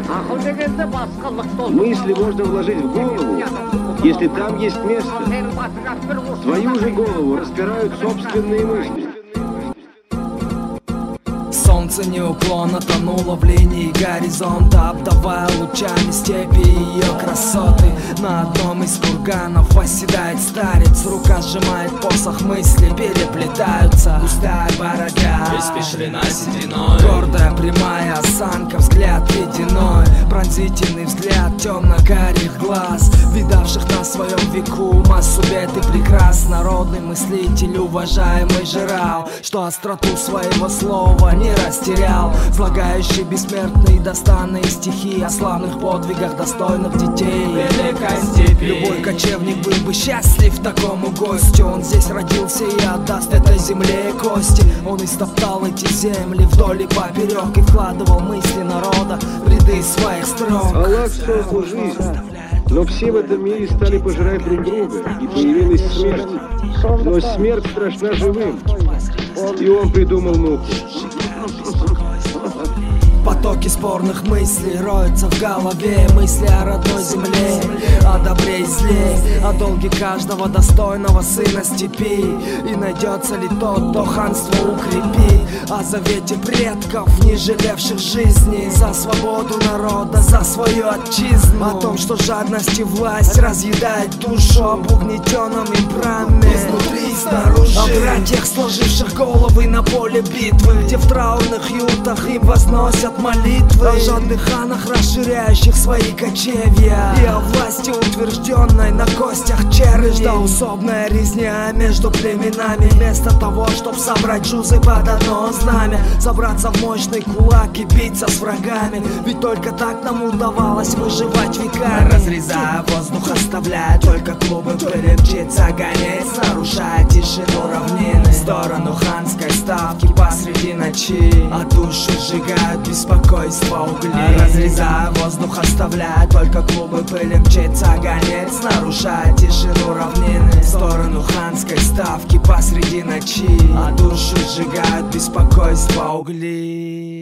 Мысли можно вложить в голову, если там есть место. В твою же голову распирают собственные мысли. Солнце неуклонно тонуло в линии горизонта, обдавая лучами степи и ее красоты. На одном из курганов восседает старец, рука сжимает посох, мысли переплетаются. Густая борода испещрена сединой, гордая прямая осанка, взгляд ледяной, пронзительный взгляд темно-карих глаз, видавших на своем веку массу бед и прекрас. Народный мыслитель, уважаемый Жирау, что остроту своего слова не растерял, слагающий бессмертные достанные стихи о славных подвигах достойных детей великой степи. Любой кочевник был бы счастлив такому гостю. Он здесь родился и отдаст этой земле кости. Он истоптал эти земли вдоль и поперек и вкладывал мысли народа в ряды своих строк. Аллах создал жизнь, но все в этом мире стали пожирать друг друга, и появилась смерть. Но смерть страшна живым, и он придумал муку. Потоки спорных мыслей роются в голове, мысли о родной земле, о добре и зле, о долге каждого достойного сына степи. И найдется ли тот, кто ханство укрепит, о завете предков, не жалевших жизни за свободу народа, за свою отчизну, о том, что жадность и власть разъедает душу, об угнетенном им браме изнутри и снаружи, о братьях, сложивших головы на поле битвы, где в траурных ютах им возносят молитвы, о жадных ханах, расширяющих свои кочевья, и о власти, утвержденной на костях черней. Междоусобная резня между племенами, вместо того, чтоб собрать жузы под одно знамя, собраться в мощный кулак и биться с врагами. Ведь только так нам удавалось выживать веками. Разрезая воздух, оставляя только клубы пыли, мчится гонец, нарушая тишину равнины в сторону ханской ставки посреди ночи, а душу сжигают беспокойство угли. Разрезая воздух, оставляя только клубы пыли, мчится гонец, нарушая тишину равнины в сторону ханской ставки посреди ночи, а душу сжигают беспокойство угли.